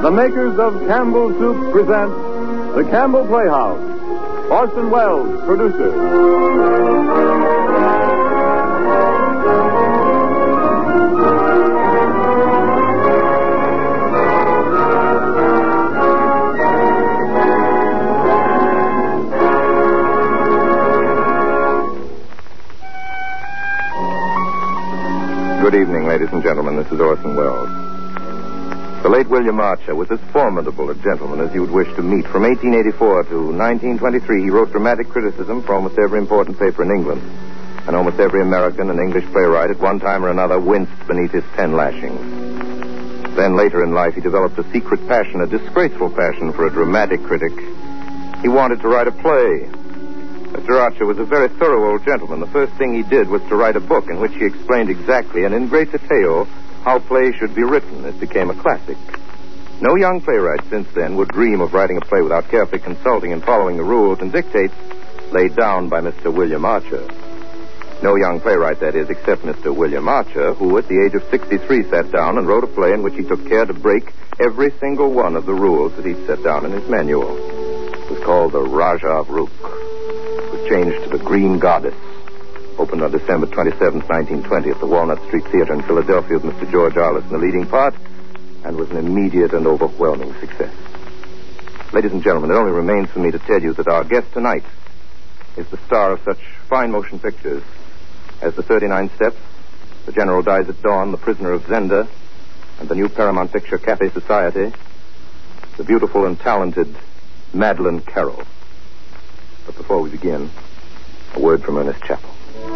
The makers of Campbell Soup present The Campbell Playhouse. Orson Welles, producer. Good evening, ladies and gentlemen. This is Orson Welles. The late William Archer was as formidable a gentleman as you would wish to meet. From 1884 to 1923, he wrote dramatic criticism for almost every important paper in England. And almost every American and English playwright at one time or another winced beneath his pen lashings. Then later in life, he developed a secret passion, a disgraceful passion for a dramatic critic. He wanted to write a play. Mr. Archer was a very thorough old gentleman. The first thing he did was to write a book in which he explained exactly and in great detail how plays should be written. It became a classic. No young playwright since then would dream of writing a play without carefully consulting and following the rules and dictates laid down by Mr. William Archer. No young playwright, that is, except Mr. William Archer, who at the age of 63 sat down and wrote a play in which he took care to break every single one of the rules that he'd set down in his manual. It was called The Rajah of Rook. It was changed to The Green Goddess. Opened on December 27, 1920, at the Walnut Street Theater in Philadelphia with Mr. George Arliss in the leading part, and was an immediate and overwhelming success. Ladies and gentlemen, it only remains for me to tell you that our guest tonight is the star of such fine motion pictures as The 39 Steps, The General Dies at Dawn, The Prisoner of Zenda, and the new Paramount picture Cafe Society, the beautiful and talented Madeleine Carroll. But before we begin, a word from Ernest Chappell.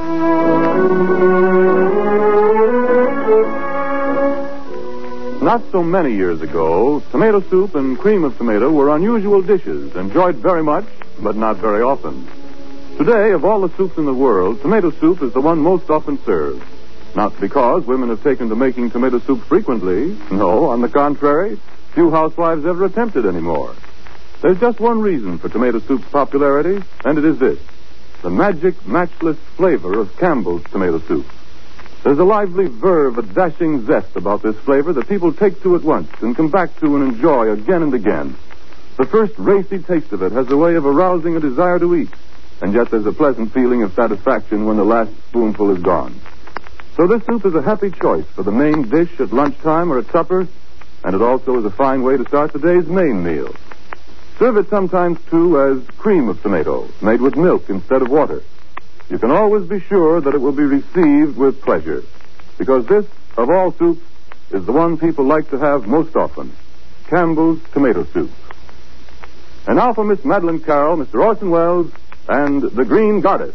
Not so many years ago, tomato soup and cream of tomato were unusual dishes, enjoyed very much, but not very often. Today, of all the soups in the world, tomato soup is the one most often served. Not because women have taken to making tomato soup frequently. No, on the contrary, few housewives ever attempt it anymore. There's just one reason for tomato soup's popularity, and it is this: the magic, matchless flavor of Campbell's tomato soup. There's a lively verve, a dashing zest about this flavor that people take to at once and come back to and enjoy again and again. The first racy taste of it has a way of arousing a desire to eat, and yet there's a pleasant feeling of satisfaction when the last spoonful is gone. So this soup is a happy choice for the main dish at lunchtime or at supper, and it also is a fine way to start the day's main meal. Serve it sometimes, too, as cream of tomato, made with milk instead of water. You can always be sure that it will be received with pleasure, because this, of all soups, is the one people like to have most often: Campbell's tomato soup. And now for Miss Madeleine Carroll, Mr. Orson Welles, and The Green Goddess.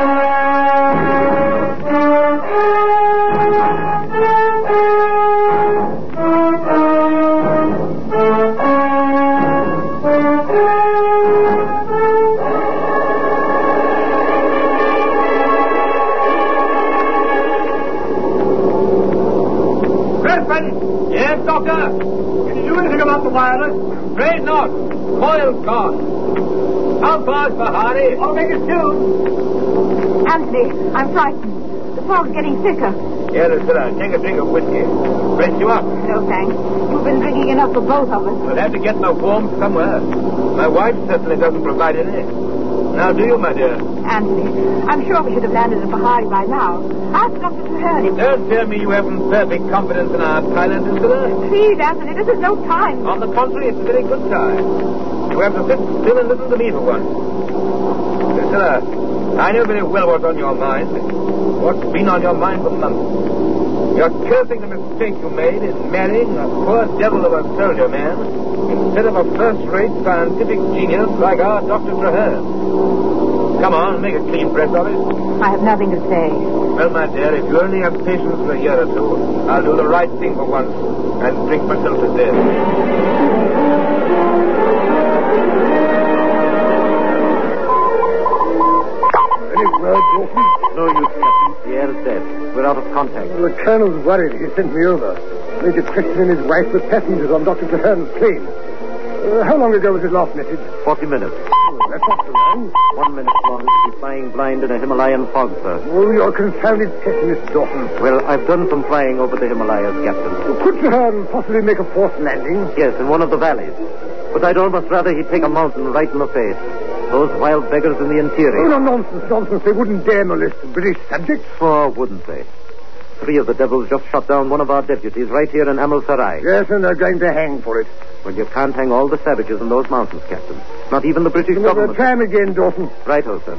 Yes, Doctor? Can you do anything about the wireless? Afraid not. Coil's gone. How far's Bahari? I'll make it soon. Anthony, I'm frightened. The fog's getting thicker. Here, Lucilla, take a drink of whiskey. Rest you up. No, thanks. You've been drinking enough for both of us. We'll have to get my warmth somewhere. My wife certainly doesn't provide any. Now, do you, my dear? Anthony, I'm sure we should have landed at Bahari by now. Ask Dr. Traherne. Don't tell me you haven't perfect confidence in our pilot, Lucilla. Please, Anthony, this is no time. On the contrary, it's a very good time. You have to sit still and listen to me for once. Lucilla, I know very well what's on your mind. What's been on your mind for months. You're cursing the mistake you made in marrying a poor devil of a soldier man instead of a first-rate scientific genius like our Dr. Traherne. Come on, make a clean breast of it. I have nothing to say. Well, my dear, if you only have patience for a year or two, I'll do the right thing for once and drink myself to death. Any word, Dawson? No use, Captain. The air is dead. We're out of contact. Well, the colonel's worried. He sent me over. Major Preston and his wife were passengers on Dr. Traherne's plane. How long ago was his last message? 40 minutes. Well, that's not so long. 1 minute longer to be flying blind in a Himalayan fog, sir. Oh, you're a confounded pessimist, Dawson. Well, I've done some flying over the Himalayas, Captain. Could Traherne possibly make a forced landing? Yes, in one of the valleys. But I'd almost rather he'd take a mountain right in the face. Those wild beggars in the interior. Oh, no, nonsense. They wouldn't dare molest British subjects. Oh, wouldn't they? 3 of the devils just shot down one of our deputies right here in Amulsarai. Yes, and they're going to hang for it. Well, you can't hang all the savages in those mountains, Captain. Not even the British government. Try him again, Dawson. Right-o, sir.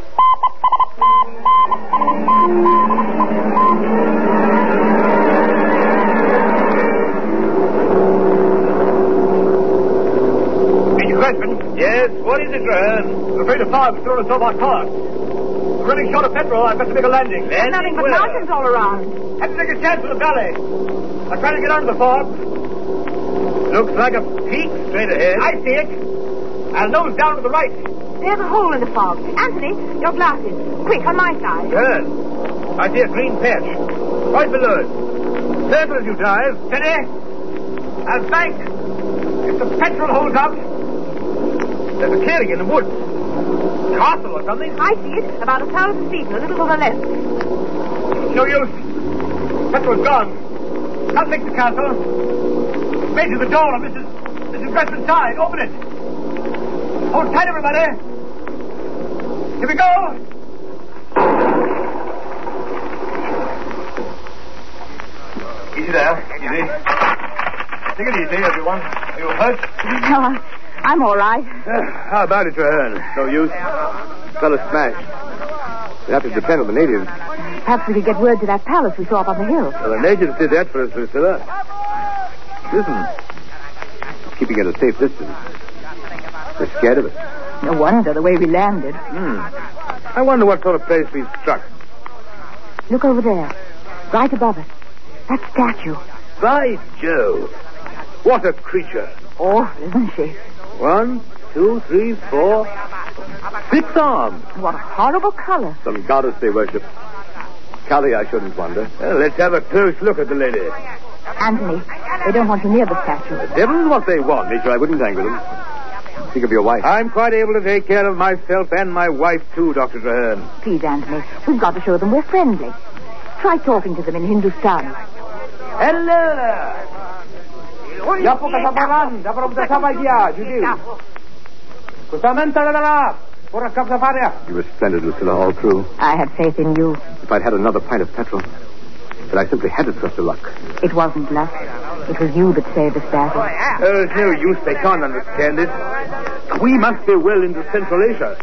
Major Cressman? Yes, what is it, Traherne? I'm afraid the fog's thrown us off our course. We're running short of petrol. I've got to make a landing. There's nothing but mountains all around. Have to take a chance with the valley. I'm trying to get under the fog. Looks like a peak straight ahead. I see it. I'll nose down to the right. There's a hole in the fog. Anthony, your glasses. Quick, on my side. Good. I see a green patch. Right below it. Careful as you dive. Steady. I'll bank. If the petrol holds out, there's a clearing in the woods. Castle or something. I see it. About 1,000 feet, a little to the left. No use. Petrol's gone. I'll take the castle. Major, the door on Mrs. Cressman's side. Open it. Hold tight, everybody. Here we go. Easy there. Easy. Take it easy, everyone. Are you hurt? No, I'm all right. How about it, Traherne? No use. Fella smashed. We have to depend on the natives. Perhaps we could get word to that palace we saw up on the hill. Well, the natives did that for us, Priscilla. Listen. Keeping at a safe distance. We're scared of it. No wonder, the way we landed. I wonder what sort of place we struck. Look over there. Right above us. That statue. By Jove. What a creature. Oh, isn't she? 1, 2, 3, 4, 6 arms. What a horrible color. Some goddess they worship. Kali, I shouldn't wonder. Well, let's have a close look at the lady. Anthony, they don't want you near the statue. The devil's what they want, Major. I wouldn't anger them. Think of your wife. I'm quite able to take care of myself and my wife, too, Dr. Traherne. Please, Anthony, we've got to show them we're friendly. Try talking to them in Hindustani. Hello! You were splendid, Lucilla, all through. I had faith in you. If I'd had another pint of petrol. But I simply had to trust to luck. It wasn't luck. It was you that saved us battle. There's no use. They can't understand it. We must be well into Central Asia.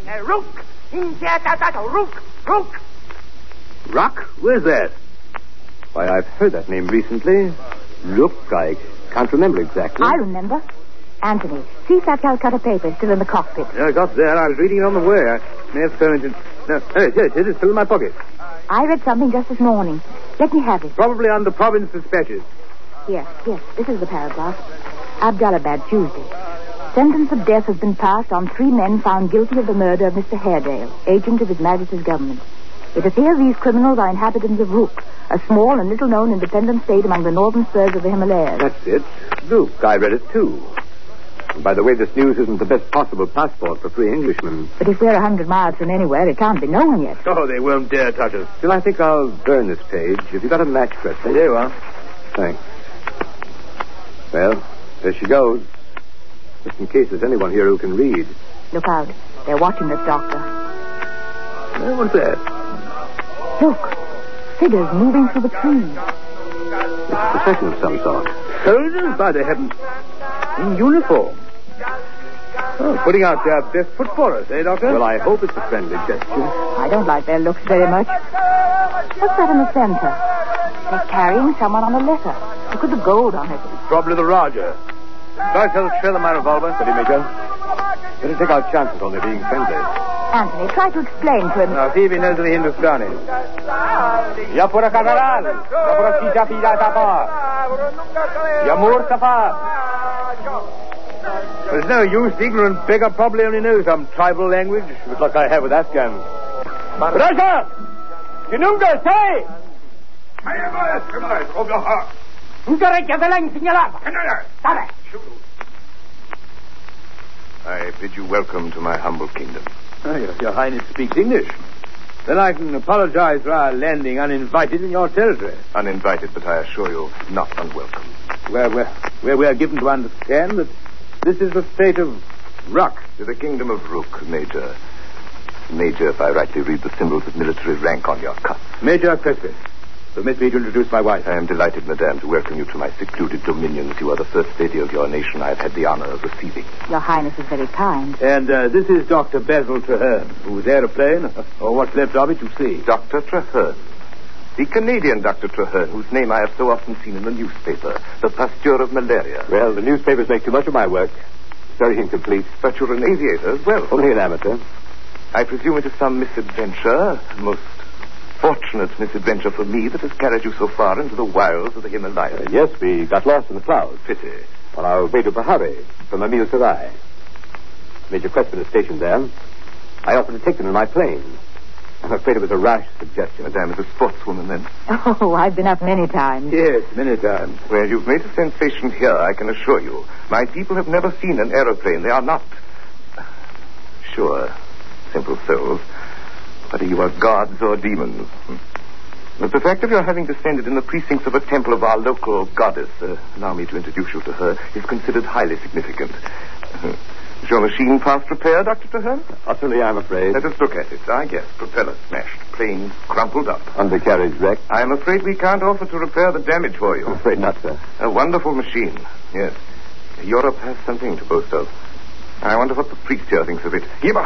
Rock? Where's that? Why, I've heard that name recently. Look, I can't remember exactly. I remember. Anthony, see if that Calcutta paper is still in the cockpit. Yeah, I got there. I was reading it on the way. I may have thrown it in... No, it is still in my pocket. I read something just this morning. Let me have it. Probably on the province dispatches. Yes, this is the paragraph. Abdalabad, Tuesday. Sentence of death has been passed on 3 men found guilty of the murder of Mr. Haredale, agent of His Majesty's government. It appears these criminals are inhabitants of Rook, a small and little-known independent state among the northern spurs of the Himalayas. That's it. Rook. I read it, too. And by the way, this news isn't the best possible passport for free Englishmen. But if we're 100 miles from anywhere, it can't be known yet. Oh, they won't dare touch us. Still, I think I'll burn this page. Have you got a match, Preston? There you are. Thanks. Well, there she goes. Just in case there's anyone here who can read. Look out. They're watching us, Doctor. What's that? Look. Figures moving through the trees. It's a procession of some sort. Soldiers, by the heavens. In uniform. Oh, putting out their best foot for us, eh, Doctor? Well, I hope it's a friendly gesture. I don't like their looks very much. What's that in the center? They're carrying someone on a letter. Look at the gold on it. Probably the Raja. I'll trail my revolver. Steady, Major. Better take our chances on their being friendly. Anthony, try to explain to him. Now, see if he knows any Hindustani. Yapura Kadaral. Yapura Sija Pida Tapa. Yamur Tapa. There's no use. The ignorant beggar probably only knows some tribal language. With luck I have with Afghans. Raja! Kinunga, say! I I bid you welcome to my humble kingdom. Your Highness speaks English. Then I can apologize for our landing uninvited in your territory. Uninvited, but I assure you, not unwelcome. Where we are given to understand that this is the state of Rook. To the kingdom of Rook, Major. Major, if I rightly read the symbols of military rank on your cuff. Major Crespi. Permit me to introduce my wife. I am delighted, madame, to welcome you to my secluded dominions. You are the first lady of your nation I have had the honor of receiving. Your Highness is very kind. And this is Dr. Basil Traherne, whose aeroplane, or what's left of it, you see. Dr. Traherne. The Canadian Dr. Traherne, whose name I have so often seen in the newspaper. The Pasteur of malaria. Well, the newspapers make too much of my work. Very incomplete. But you're an aviator as well. Only an amateur. I presume it is some misadventure, most fortunate misadventure for me, that has carried you so far into the wilds of the Himalayas. Yes, we got lost in the clouds. Pity. On our way to Bahari from Amil Sarai. Major Crespin is stationed there. I offered to take them in my plane. I'm afraid it was a rash suggestion. Madame is a sportswoman, then? Oh, I've been up many times. Yes, many times. Well, you've made a sensation here, I can assure you. My people have never seen an aeroplane. They are not... Sure, simple souls. Whether you are gods or demons. But the fact of your having descended in the precincts of a temple of our local goddess, allow me to introduce you to her, is considered highly significant. Is your machine past repair, Dr. Traherne? Utterly, I'm afraid. Let us look at it. I guess. Propeller smashed. Plane crumpled up. Undercarriage wrecked. I'm afraid we can't offer to repair the damage for you. I'm afraid not, sir. A wonderful machine, yes. Europe has something to boast of. I wonder what the priest here thinks of it.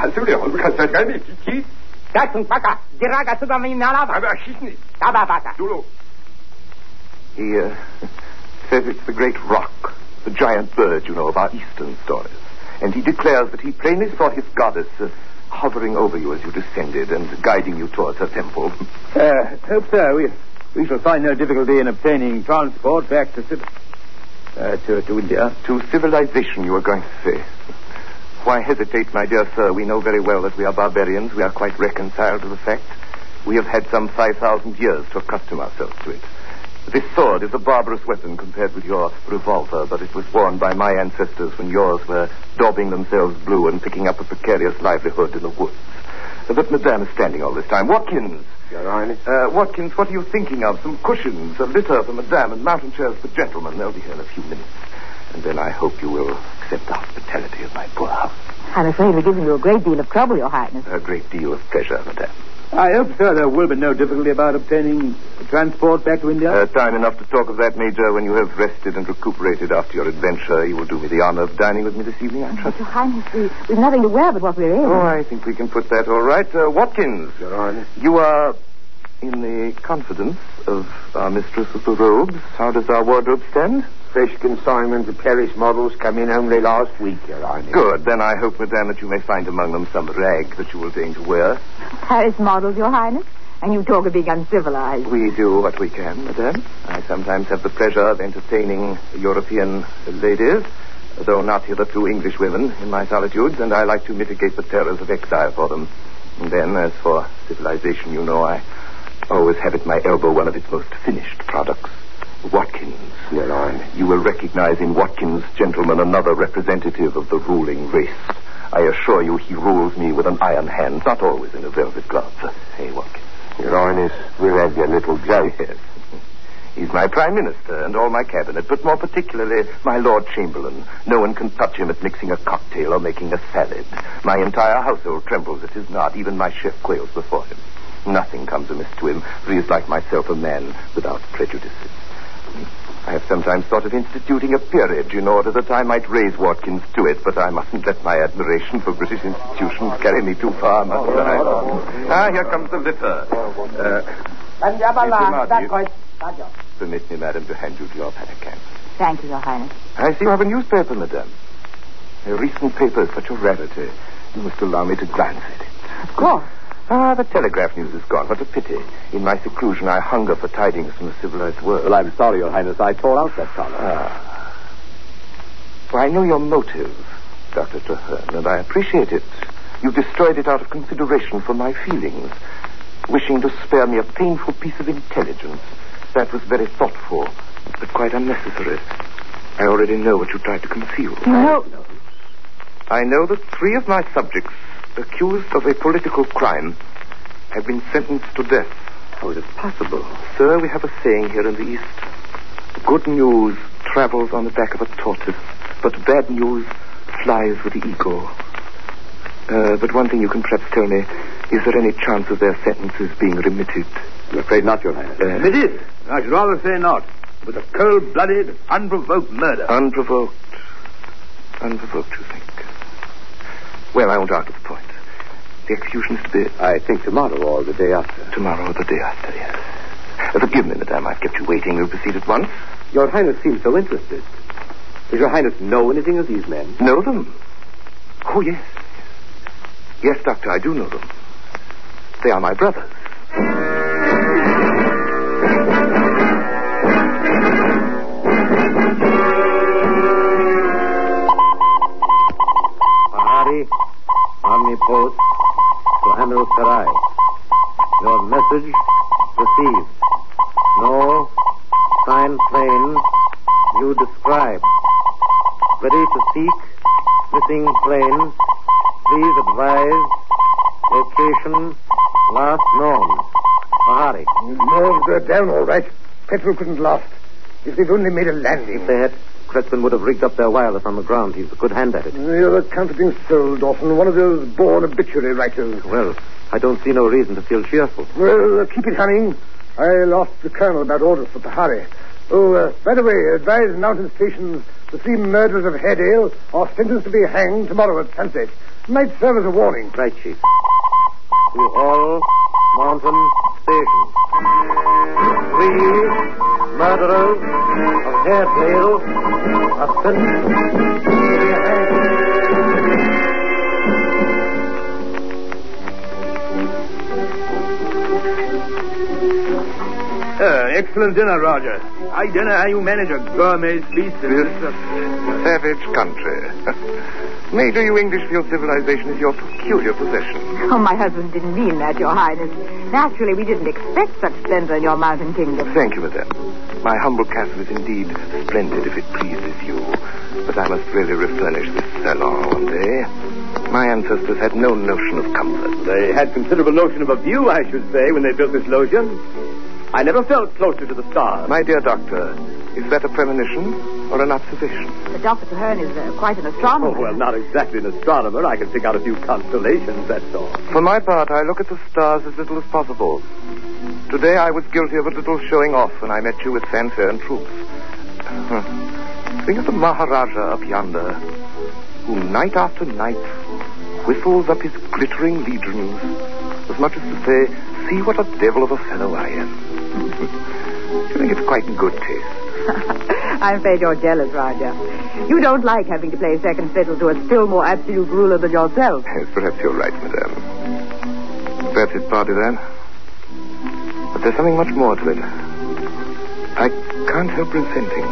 He says it's the great rock, the giant bird, you know, of our eastern stories. And he declares that he plainly saw his goddess hovering over you as you descended and guiding you towards her temple. Hope so. We shall find no difficulty in obtaining transport back to India. To civilization, you were going to say. Why hesitate, my dear sir? We know very well that we are barbarians. We are quite reconciled to the fact. We have had some 5,000 years to accustom ourselves to it. This sword is a barbarous weapon compared with your revolver, but it was worn by my ancestors when yours were daubing themselves blue and picking up a precarious livelihood in the woods. But Madame is standing all this time. Watkins! Your Highness? Watkins, what are you thinking of? Some cushions, a litter for Madame, and mountain chairs for gentlemen. They'll be here in a few minutes. And then I hope you will accept the hospitality of my poor house. I'm afraid we're giving you a great deal of trouble, Your Highness. A great deal of pleasure, Madame. I hope, sir, there will be no difficulty about obtaining transport back to India. Time enough to talk of that, Major. When you have rested and recuperated after your adventure, you will do me the honor of dining with me this evening, I trust. Your Highness, we've nothing to wear but what we're in. Oh, I think we can put that all right. Watkins. Your Highness? You are in the confidence of our mistress of the robes. How does our wardrobe stand? Fresh consignments of Paris models come in only last week, Your Highness. Good. Then I hope, Madame, that you may find among them some rag that you will deign to wear. Paris models, Your Highness? And you talk of being uncivilized. We do what we can, Madame. I sometimes have the pleasure of entertaining European ladies, though not hitherto English women, in my solitudes, and I like to mitigate the terrors of exile for them. And then, as for civilization, you know, I always have at my elbow one of its most finished products. Watkins. Your Highness. You will recognize in Watkins, gentlemen, another representative of the ruling race. I assure you he rules me with an iron hand, not always in a velvet glove. Hey, Watkins. Your Highness, we'll have your little joke. Yes. He's my Prime Minister and all my cabinet, but more particularly my Lord Chamberlain. No one can touch him at mixing a cocktail or making a salad. My entire household trembles at his nod. Even my chef quails before him. Nothing comes amiss to him, for he is like myself, a man without prejudices. I have sometimes thought of instituting a peerage in order that I might raise Watkins to it, but I mustn't let my admiration for British institutions carry me too far, must I? Here comes the litter. Permit me, madam, to hand you to your pannikin. Thank you, Your Highness. I see you have a newspaper, madam. A recent paper is such a rarity. You must allow me to glance at it. Of course. The telegraph news is gone. What a pity. In my seclusion, I hunger for tidings from the civilized world. Well, I'm sorry, Your Highness. I tore out that column. For I know your motive, Dr. Traherne, and I appreciate it. You destroyed it out of consideration for my feelings, wishing to spare me a painful piece of intelligence. That was very thoughtful, but quite unnecessary. I already know what you tried to conceal. No. I know that 3 of my subjects, accused of a political crime, have been sentenced to death. How is it possible? Sir, we have a saying here in the East. Good news travels on the back of a tortoise, but bad news flies with the eagle. But one thing you can perhaps tell me, is there any chance of their sentences being remitted? I'm afraid not, Your Highness. Remitted? I should rather say not. It was a cold-blooded, unprovoked murder. Unprovoked, you think? Well, I won't argue the point. The execution is to be... I think tomorrow or the day after. Tomorrow or the day after, yes. Forgive me, madame, I've kept you waiting. We'll proceed at once. Your Highness seems so interested. Does Your Highness know anything of these men? Know them? Oh, yes. Yes, Doctor, I do know them. They are my brothers. Pahari, Omni Post, to Amir Sarai. Your message received. No, sign plain, you describe. Ready to seek, missing plane. Please advise, location, last known. Pahari. No, they're down all right. Petrol couldn't last. If they'd only made a landing. If they had, Crespin would have rigged up their wireless on the ground. He's a good hand at it. You're a counterfeiting soul, Dawson. One of those born obituary writers. Well, I don't see no reason to feel cheerful. Well, keep it hunting. I'll ask the colonel about orders for Pahari. Oh, by the way, advise mountain stations the 3 murderers of Haredale are sentenced to be hanged tomorrow at sunset. Might serve as a warning. Right, Chief. To all mountain stations. 3 murderers of Haredale are sentenced to be hanged. Excellent dinner, Roger. I don't know how you manage a gourmet feast in this savage country. Major, you English feel civilization is your peculiar possession. Oh, my husband didn't mean that, Your Highness. Naturally, we didn't expect such splendor in your mountain kingdom. Thank you, madame. My humble castle is indeed splendid if it pleases you. But I must really refurnish this salon one day. My ancestors had no notion of comfort. They had considerable notion of a view, I should say, when they built this loggia. I never felt closer to the stars. My dear doctor, is that a premonition or an observation? But Dr. Traherne is quite an astronomer. Oh, well, not exactly an astronomer. I can pick out a few constellations, that's all. For my part, I look at the stars as little as possible. Today I was guilty of a little showing off when I met you with fanfare and troops. Think of the Maharaja up yonder, who night after night whistles up his glittering legions, as much as to say, see what a devil of a fellow I am. I think it's quite in good taste. I'm afraid you're jealous, Roger. You don't like having to play second fiddle to a still more absolute ruler than yourself. Yes, perhaps you're right, madame. Perhaps it's partly that. But there's something much more to it. I can't help resenting.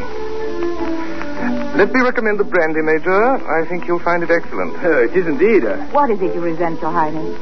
Let me recommend the brandy, Major. I think you'll find it excellent. It is indeed. What is it you resent, Your Highness?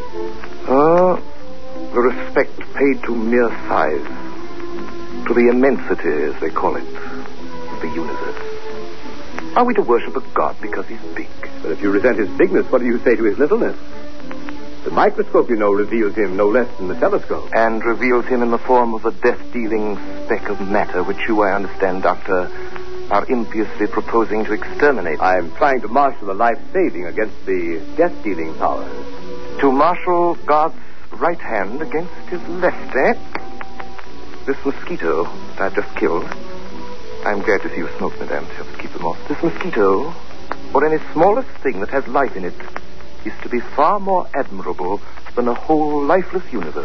The respect paid to mere size. To the immensity, as they call it, of the universe. Are we to worship a god because he's big? But if you resent his bigness, what do you say to his littleness? The microscope, you know, reveals him no less than the telescope. And reveals him in the form of a death-dealing speck of matter, which you, I understand, Doctor, are impiously proposing to exterminate. I'm trying to marshal the life-saving against the death-dealing powers. To marshal God's right hand against his left, eh? This mosquito that I've just killed, I'm glad to see you smoke, madame, to help us keep them off. This mosquito, or any smallest thing that has life in it, is to be far more admirable than a whole lifeless universe.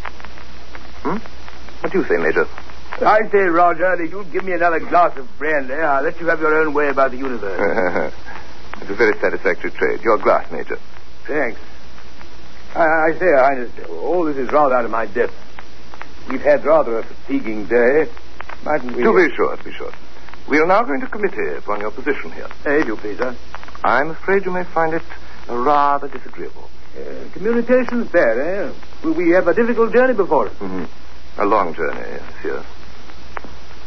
What do you say, Major? I say, Roger, that you'll give me another glass of brandy. I'll let you have your own way about the universe. It's a very satisfactory trade. Your glass, Major. Thanks. I say, Your Highness, all this is rather out of my depth. We've had rather a fatiguing day. Mightn't we... To be sure. We are now going to committee upon your position here. If you please, sir. I'm afraid you may find it rather disagreeable. Communications bad, eh? We have a difficult journey before us. Mm-hmm. A long journey, monsieur.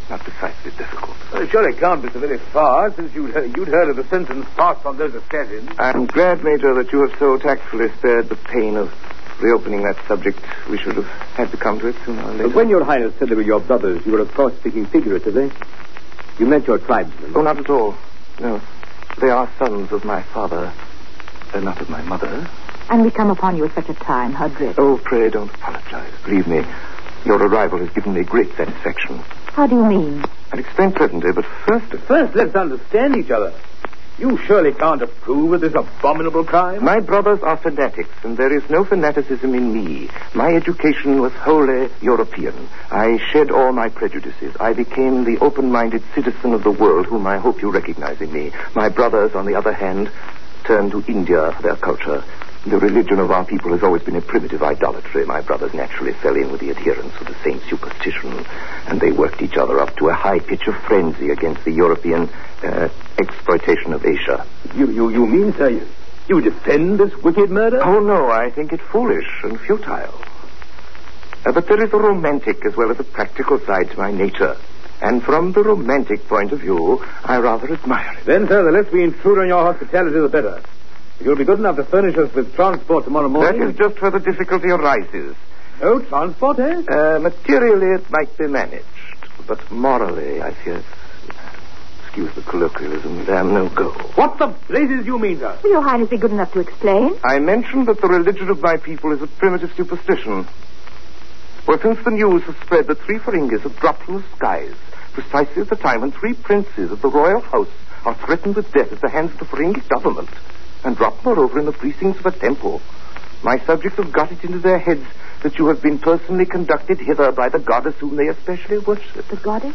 Not precisely difficult. Well, it surely can't be so very far, since you'd heard of the sentence passed on those assassins. I'm glad, Major, that you have so tactfully spared the pain of reopening that subject. We should have had to come to it sooner or later. But when Your Highness said they were your brothers, you were, of course, speaking figuratively. You meant your tribesmen. Oh, not at all. No. They are sons of my father. They're not of my mother. And we come upon you at such a time. How dreadful. Oh, pray don't apologize. Believe me, your arrival has given me great satisfaction. How do you mean? I'll explain presently, but first, Let's understand each other. You surely can't approve of this abominable crime. my brothers are fanatics, and there is no fanaticism in me. My education was wholly European. I shed all my prejudices. I became the open-minded citizen of the world whom I hope you recognize in me. My brothers, on the other hand, turned to India for their culture. The religion of our people has always been a primitive idolatry. My brothers naturally fell in with the adherents of the same superstition, and they worked each other up to a high pitch of frenzy against the European exploitation of Asia. You mean, sir, you defend this wicked murder? Oh, no, I think it foolish and futile. But there is a romantic as well as a practical side to my nature. And from the romantic point of view, I rather admire it. Then, sir, the less we intrude on your hospitality, the better. If you'll be good enough to furnish us with transport tomorrow morning... That is just where the difficulty arises. Oh, transport, eh? Materially, it might be managed. But morally, I fear excuse the colloquialism, madame, no go. What the blazes you mean, sir? Will Your Highness be good enough to explain? I mentioned that the religion of my people is a primitive superstition. Well, since the news has spread that 3 Feringis have dropped from the skies, precisely at the time when 3 princes of the royal house are threatened with death at the hands of the Ferengi government, and dropped, moreover, in the precincts of a temple, my subjects have got it into their heads that you have been personally conducted hither by the goddess whom they especially worship. The goddess?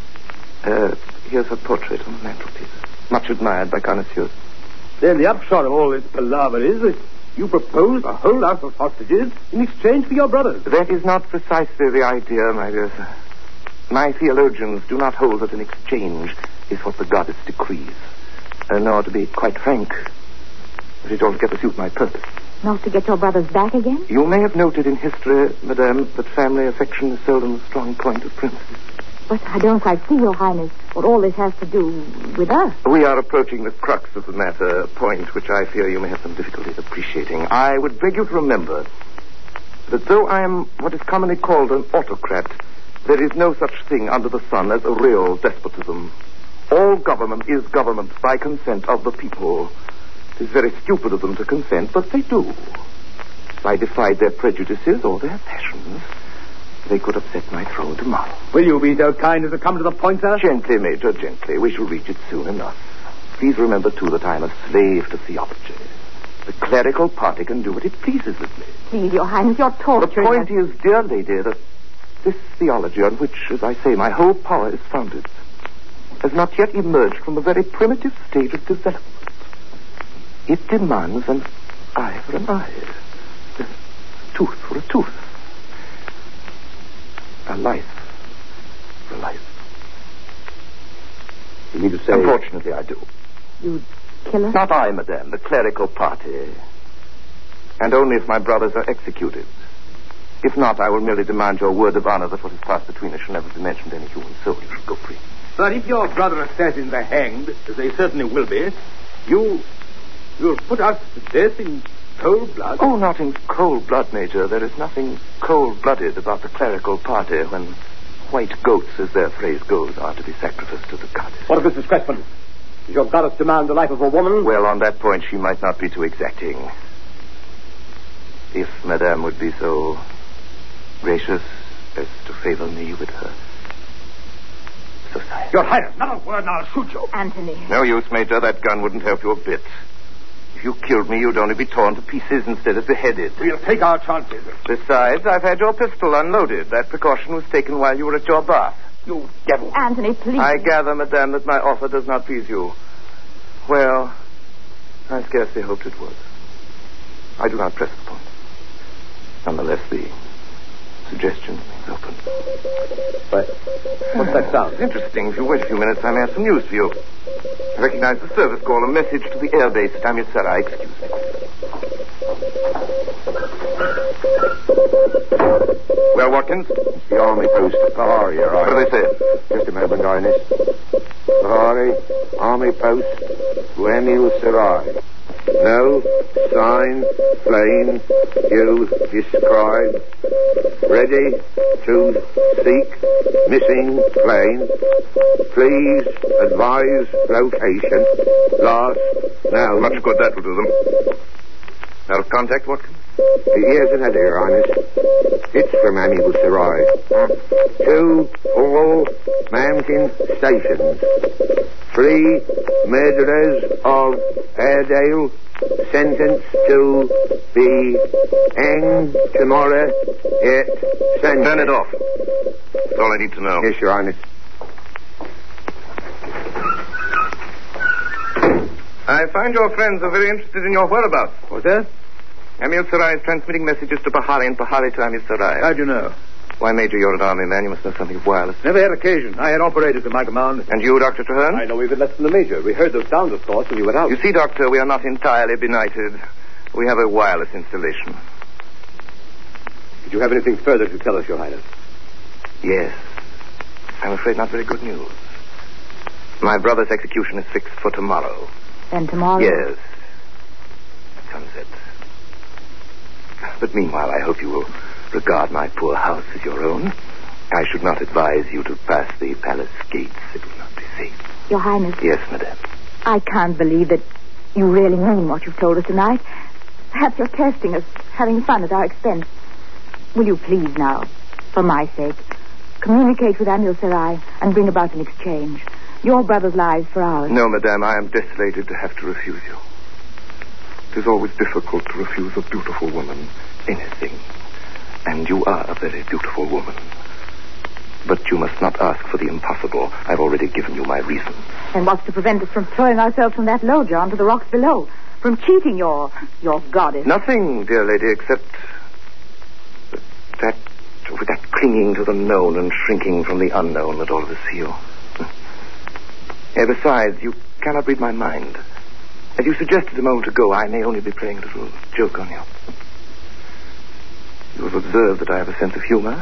Here's her portrait on the mantelpiece, much admired by connoisseurs. Then the upshot of all this palaver is that you propose a whole house of hostages in exchange for your brothers. That is not precisely the idea, my dear sir. My theologians do not hold that an exchange is what the goddess decrees. Nor, to be quite frank, that it altogether suit my purpose. Not to get your brothers back again? You may have noted in history, madame, that family affection is seldom a strong point of princes. But I don't quite see, Your Highness, what all this has to do with us. We are approaching the crux of the matter, a point which I fear you may have some difficulty appreciating. I would beg you to remember that though I am what is commonly called an autocrat, there is no such thing under the sun as a real despotism. All government is government by consent of the people. It is very stupid of them to consent, but they do. If I defied their prejudices or their passions, they could upset my throne tomorrow. Will you be so kind as to come to the point, sir? Gently, Major, gently. We shall reach it soon enough. Please remember, too, that I am a slave to theology. The clerical party can do what it pleases with me. Please, Your Highness, you're torturing The point is, dear lady, that this theology on which, as I say, my whole power is founded, has not yet emerged from a very primitive stage of development. It demands an eye for an eye, a tooth for a tooth, a life for a life. You mean to say... Unfortunately, I do. You'd kill us? Not I, madame, the clerical party. And only if my brothers are executed. If not, I will merely demand your word of honor that what has passed between us shall never be mentioned to any human soul. You should go free. But if your brother assassins are hanged, as they certainly will be, you'll put us to death in cold blood? Oh, not in cold blood, Major. There is nothing cold-blooded about the clerical party when white goats, as their phrase goes, are to be sacrificed to the goddess. What of Mrs. Crespin? Does your goddess demand the life of a woman? Well, on that point, she might not be too exacting. If Madame would be so gracious as to favor me with her society. Your Highness, not a word and I'll shoot you. Anthony. No use, Major. That gun wouldn't help you a bit. If you killed me, you'd only be torn to pieces instead of beheaded. We'll take our chances. Besides, I've had your pistol unloaded. That precaution was taken while you were at your bath. You devil. Anthony, please. I gather, Madame, that my offer does not please you. Well, I scarcely hoped it would. I do not press the point. Nonetheless, the suggestion remains open. What's that sound? It's interesting. If you wait a few minutes, I may have some news for you. I recognize the service call, a message to the air base at Amritsar. Excuse me. Well, Watkins? The army post, Pahari, Your Highness. What do they say? Just a moment, Highness. Pahari, army post, Ruemil Sarai. No sign, plane, you describe. Ready to seek missing plane. Please advise location. Last now. Much good that will do them. Out of contact, Watkins? Yes, it had, Your Highness. It's from Amul Sarai. 2 all mountain stations. 3 murderers of Airedale sentenced to be hanged tomorrow at sunset. Turn it off. That's all I need to know. Yes, Your Highness. I find your friends are very interested in your whereabouts. What's that? Amul Sarai is transmitting messages to Pahari and Pahari to Amul Sarai. How'd you know? Why, Major, you're an army man. You must know something of wireless. Never had occasion. I had operators at my command. And you, Dr. Traherne? I know even less than the Major. We heard those sounds, of course, when you went out. You see, Doctor, we are not entirely benighted. We have a wireless installation. Did you have anything further to tell us, Your Highness? Yes. I'm afraid not very good news. My brother's execution is fixed for tomorrow. Then tomorrow? Yes. At sunset. But meanwhile, I hope you will regard my poor house as your own. I should not advise you to pass the palace gates. It will not be safe. Your Highness. Yes, madame. I can't believe that you really mean what you've told us tonight. Perhaps you're testing us, having fun at our expense. Will you please now, for my sake, communicate with Amul Sarai and bring about an exchange? Your brother's lives for ours. No, madame, I am desolated to have to refuse you. It is always difficult to refuse a beautiful woman anything. And you are a very beautiful woman. But you must not ask for the impossible. I've already given you my reasons. And what's to prevent us from throwing ourselves from that low, John, to the rocks below? From cheating your goddess? Nothing, dear lady, except that clinging to the known and shrinking from the unknown that all of us feel. Besides, you cannot read my mind. As you suggested a moment ago, I may only be playing a little joke on you. You have observed that I have a sense of humor.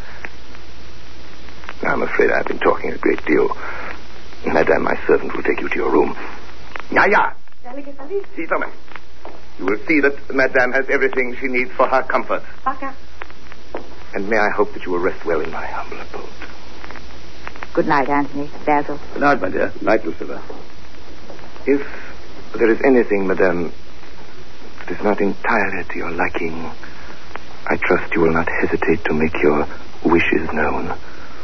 I'm afraid I've been talking a great deal. Madame, my servant will take you to your room. Ya. See, Thomas. You will see that Madame has everything she needs for her comfort. And may I hope that you will rest well in my humble abode. Good night, Anthony. Basil. Good night, my dear. Good night, Lucilla. If there is anything, Madame, that is not entirely to your liking, I trust you will not hesitate to make your wishes known.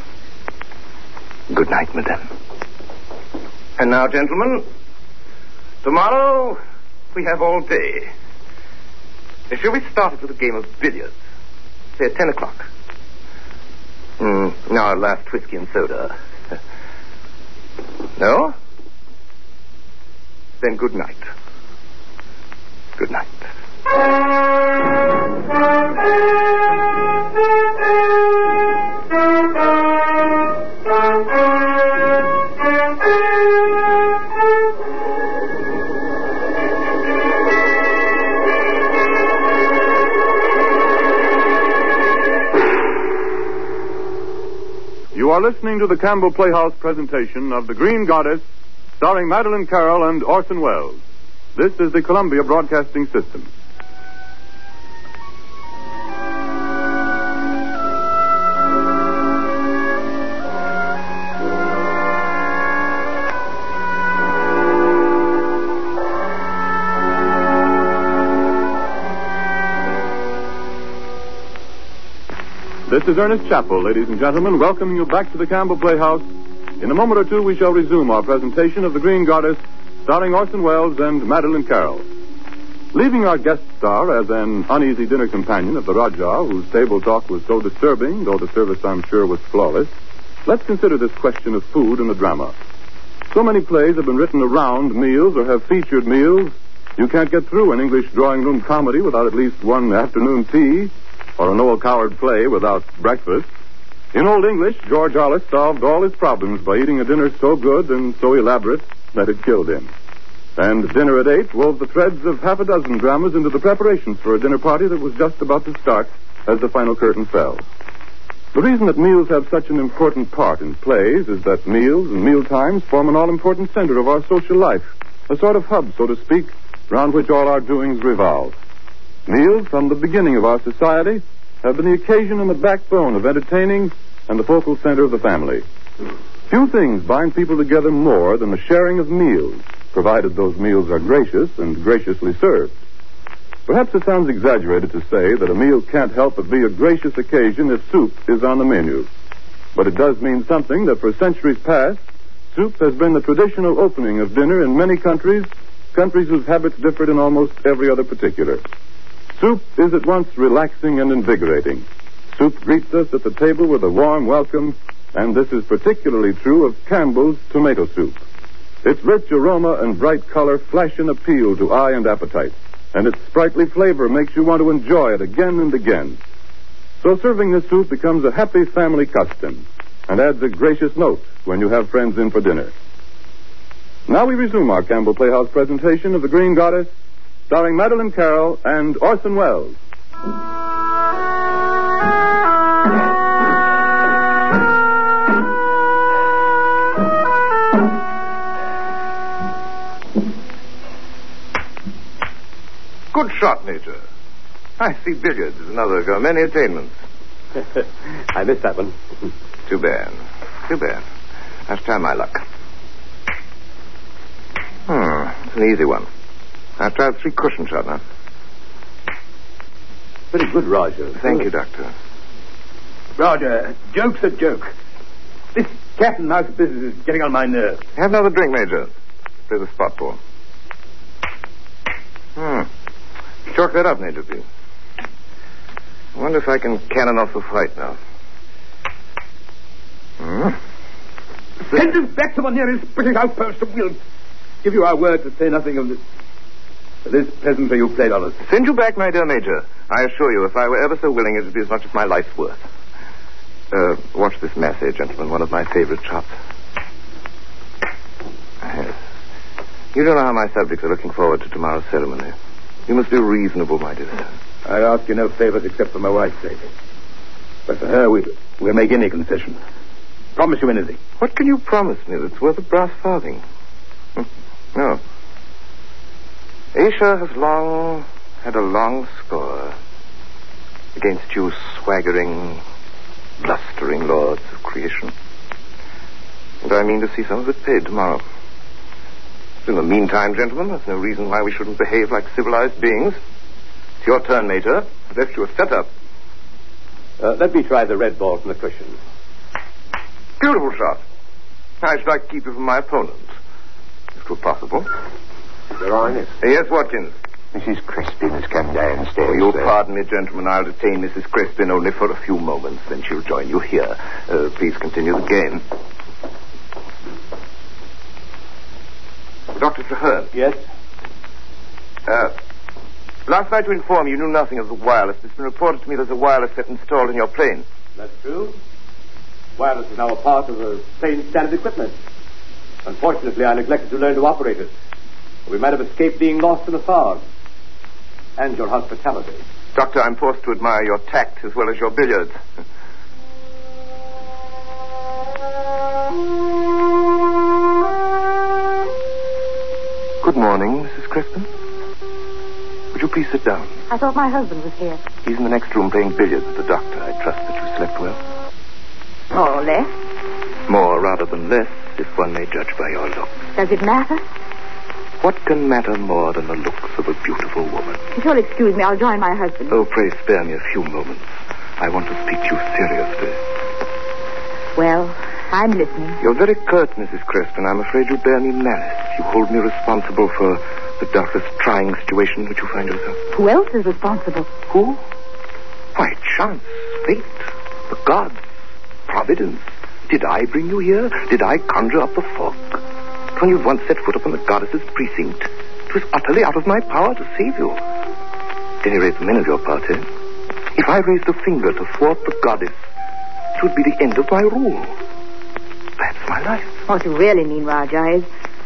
Good night, Madame. And now, gentlemen, tomorrow we have all day. Shall we start it with a game of billiards? Say at 10 o'clock. Our last whiskey and soda. No? Then good night. Good night. You are listening to the Campbell Playhouse presentation of The Green Goddess, starring Madeline Carroll and Orson Welles. This is the Columbia Broadcasting System. This is Ernest Chappell, ladies and gentlemen, welcoming you back to the Campbell Playhouse. In a moment or two, we shall resume our presentation of The Green Goddess, starring Orson Welles and Madeline Carroll. Leaving our guest star as an uneasy dinner companion of the Rajah, whose table talk was so disturbing, though the service, I'm sure, was flawless, let's consider this question of food in the drama. So many plays have been written around meals or have featured meals, you can't get through an English drawing room comedy without at least one afternoon tea, or an old coward play without breakfast. In Old English, George Arliss solved all his problems by eating a dinner so good and so elaborate that it killed him. And dinner at 8 wove the threads of half a dozen dramas into the preparations for a dinner party that was just about to start as the final curtain fell. The reason that meals have such an important part in plays is that meals and meal times form an all-important center of our social life, a sort of hub, so to speak, round which all our doings revolve. Meals, from the beginning of our society, have been the occasion and the backbone of entertaining and the focal center of the family. Few things bind people together more than the sharing of meals, provided those meals are gracious and graciously served. Perhaps it sounds exaggerated to say that a meal can't help but be a gracious occasion if soup is on the menu. But it does mean something that for centuries past, soup has been the traditional opening of dinner in many countries whose habits differed in almost every other particular. Soup is at once relaxing and invigorating. Soup greets us at the table with a warm welcome, and this is particularly true of Campbell's tomato soup. Its rich aroma and bright color flash an appeal to eye and appetite, and its sprightly flavor makes you want to enjoy it again and again. So serving this soup becomes a happy family custom and adds a gracious note when you have friends in for dinner. Now we resume our Campbell Playhouse presentation of The Green Goddess, starring Madeleine Carroll and Orson Welles. Good shot, Major. I see billiards is another got many attainments. I missed that one. Too bad. Let's try my luck. It's an easy one. I've tried 3 cushion shot now. Very good, Roger. Thank you, Doctor. Roger, joke's a joke. This cat and mouse business is getting on my nerves. Have another drink, Major. Play the spot ball. Chalk that up, Major, please. I wonder if I can cannon off the fight now. Send us back to the nearest British outpost, and we'll give you our word to say nothing of this pleasantry you played on us. Send you back, my dear Major. I assure you, if I were ever so willing, it would be as much as my life's worth. Watch this massage, gentlemen, one of my favorite chops. Yes. You don't know how my subjects are looking forward to tomorrow's ceremony. You must be reasonable, my dear sir. I ask you no favors except for my wife's sake. But for her, we'll make any concession. Promise you anything. What can you promise me that's worth a brass farthing? No. Asia has long had a long score against you swaggering, blustering lords of creation. And I mean to see some of it paid tomorrow. In the meantime, gentlemen, there's no reason why we shouldn't behave like civilized beings. It's your turn, Major. I've left you a setup. Let me try the red ball from the cushion. Beautiful shot. I should like to keep you from my opponent, if it were possible. Your Highness. Yes, Watkins. Mrs. Crispin has come downstairs. Oh, you'll pardon me, gentlemen. I'll detain Mrs. Crispin only for a few moments. Then she'll join you here. Please continue the game. Dr. Traherne. Yes? Last night you informed me you knew nothing of the wireless. It's been reported to me there's a wireless set installed in your plane. That's true. Wireless is now a part of the plane's standard equipment. Unfortunately, I neglected to learn to operate it. We might have escaped being lost in the fog. And your hospitality. Doctor, I'm forced to admire your tact as well as your billiards. Good morning, Mrs. Crispin. Would you please sit down? I thought my husband was here. He's in the next room playing billiards with the doctor. I trust that you slept well. More or less. More rather than less, if one may judge by your looks. Does it matter? What can matter more than the looks of a beautiful woman? If you'll excuse me, I'll join my husband. Oh, pray spare me a few moments. I want to speak to you seriously. Well, I'm listening. You're very curt, Mrs. Crispin. I'm afraid you bear me malice. You hold me responsible for the doubtless trying situation in which you find yourself. Who else is responsible? Who? Why, chance, fate, the gods, providence. Did I bring you here? Did I conjure up the fog? When you once set foot upon the goddess's precinct, it was utterly out of my power to save you. At any rate, the men of your party. If I raised a finger to thwart the goddess, it would be the end of my rule. That's my life. What you really mean, Roger, is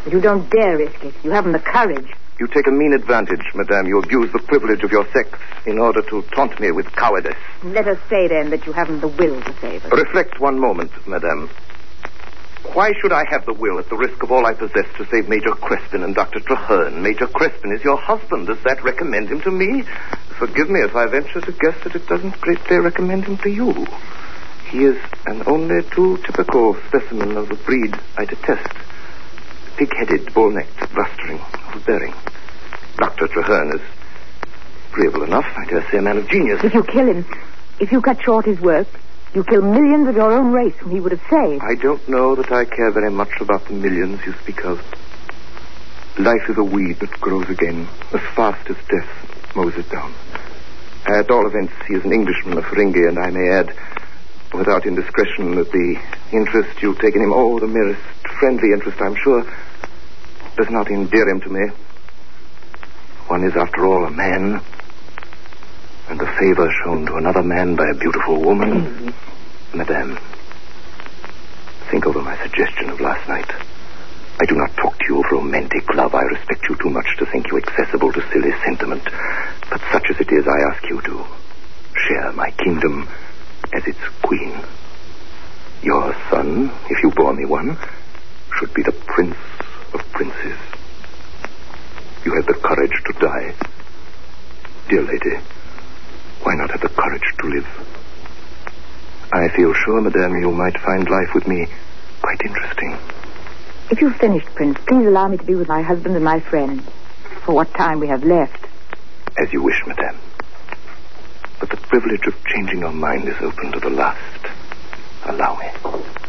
But you don't dare risk it. You haven't the courage. You take a mean advantage, madame. You abuse the privilege of your sex in order to taunt me with cowardice. Let us say, then, that you haven't the will to save us. Reflect one moment, madame. Why should I have the will at the risk of all I possess to save Major Crespin and Dr. Traherne? Major Crespin is your husband. Does that recommend him to me? Forgive me if I venture to guess that it doesn't greatly recommend him to you. He is an only too typical specimen of the breed I detest. Pig-headed, bull-necked, blustering, overbearing. Dr. Traherne is agreeable enough, I dare say, a man of genius. If you kill him, if you cut short his work, you kill millions of your own race whom he would have saved. I don't know that I care very much about the millions you speak of. Life is a weed that grows again as fast as death mows it down. At all events, he is an Englishman of Feringhi, and I may add, without indiscretion, that the interest you take in him, the merest friendly interest, I'm sure, does not endear him to me. One is, after all, a man, and the favor shown to another man by a beautiful woman. Madame, think over my suggestion of last night. I do not talk to you of romantic love. I respect you too much to think you accessible to silly sentiment. But such as it is, I ask you to share my kingdom as its queen. Your son, if you bore me one, should be the prince of princes. You have the courage to die. Dear lady, why not have the courage to live? I feel sure, madame, you might find life with me quite interesting. If you've finished, Prince, please allow me to be with my husband and my friend for what time we have left. As you wish, madame. But the privilege of changing your mind is open to the last. Allow me.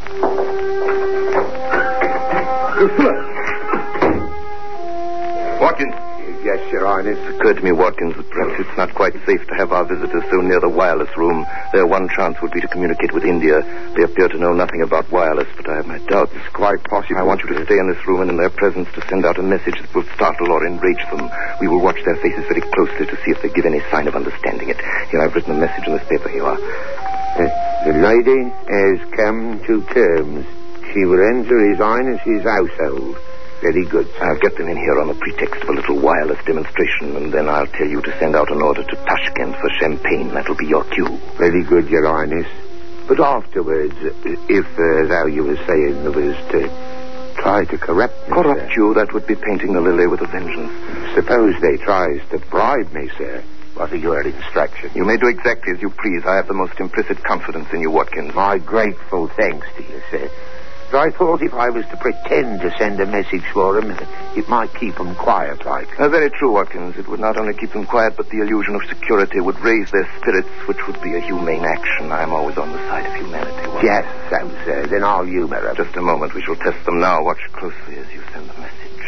Watkins. Yes, Your Highness. It occurred to me, Watkins, that perhaps it's not quite safe to have our visitors so near the wireless room. Their one chance would be to communicate with India. They appear to know nothing about wireless, but I have my doubts. It's quite possible. I want you to stay in this room and in their presence to send out a message that will startle or enrage them. We will watch their faces very closely to see if they give any sign of understanding it. Here, I've written a message in this paper. Here you are. The lady has come to terms. She will enter His Highness's household. Very good, sir. I'll get them in here on the pretext of a little wireless demonstration, and then I'll tell you to send out an order to Tashkent for champagne. That'll be your cue. Very good, Your Highness. But afterwards, if, as how you were saying, there was to try to corrupt me, Corrupt sir. you? That would be painting the lily with a vengeance. Suppose they tries to bribe me, sir. What are your instructions? You may do exactly as you please. I have the most implicit confidence in you, Watkins. My grateful thanks to you, sir. But I thought if I was to pretend to send a message for them, it might keep them quiet, like. Very true, Watkins. It would not only keep them quiet, but the illusion of security would raise their spirits, which would be a humane action. I'm always on the side of humanity, Watkins. Yes, so, sir. Then I'll humor them. Just a moment. We shall test them now. Watch closely as you send the message.